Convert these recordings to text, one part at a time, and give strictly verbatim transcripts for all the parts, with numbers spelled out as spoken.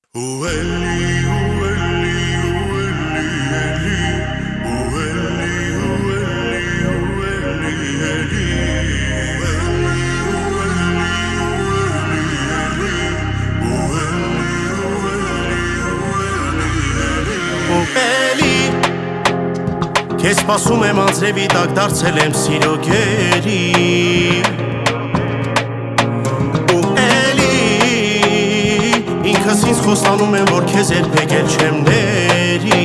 Քեզ սպասում եմ անձրևի տակ, դարձել եմ սիրո գերի Ու էլի ինքս ինձ խոստանում եմ, որ քեզ երբեք էլ չեմ ների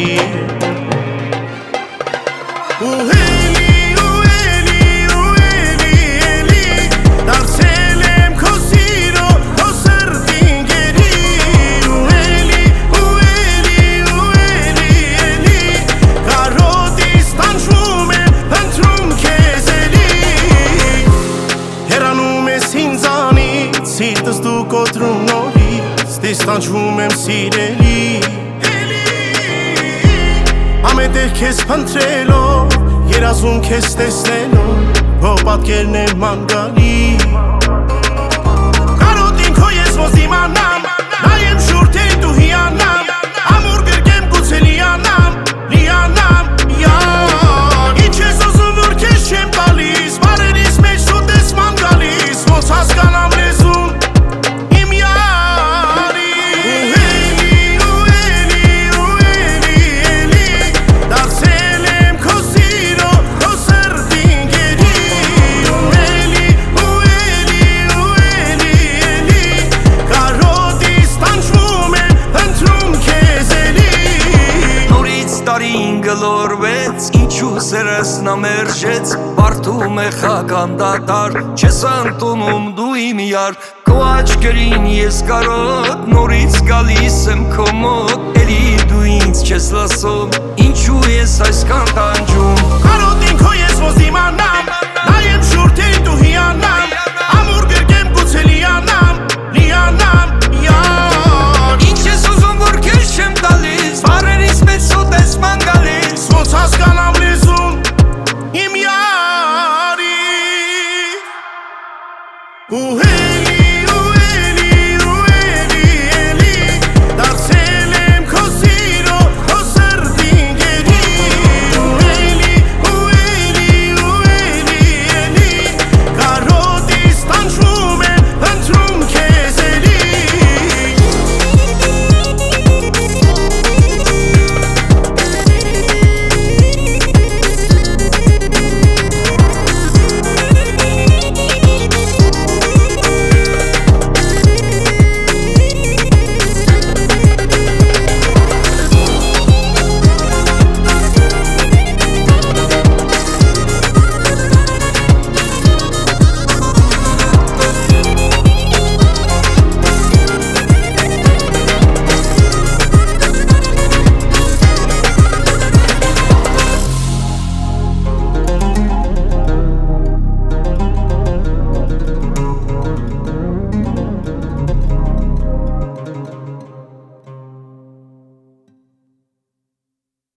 Ու էլի, ու էլի, ու էլի, էլի դարձել եմ քո սիրո, քո սրտին գերի Ու էլի, ու էլի, ու էլի, էլի կարոտից տանջվում եմ, փնտրում քեզ էլի Հեռանում ես ինձանից, սիրտս դու կոտրում նորից Տանջվում եմ սիրելի Ամենտեղ քեզ փնտրելով Երազում քեզ տեսնելով Քո պատկերն եմ ման գալի Կարոտին քո ես ոնց դիմանամ Նայեմ շուրթերին դու հիանամ Ամուր գրկեմ գուցե լիանամ Լիանամ յան Ինչ ես ուզում որ քեզ չեմ տալիս Բարերիս մեջ դու տեսման գալիս Ոնց հասկանամ լեզուն Գլորվեց, ինչու սերս նամերժեց Բարդում է խական դատար, չես ընտունում դու իմ յար Քո աչքերին ես կարոտ, նորից գալիս եմ քո մոտ Էլի դու ինձ չես լսում, ինչու ես այսքան տանջում Կարոտին քո ես ոնց դիմանամ, նայեմ շուրթերին դու հիանամ Ամուր գրկեմ գուցե լիանամ, լիանամ յան Ինչ ես ուզում որ քեզ չեմ տալիս, բարերիս մեջ սու տեսման գալիս Ոնց հասկանամ լեզուն իմ յարի Ու հե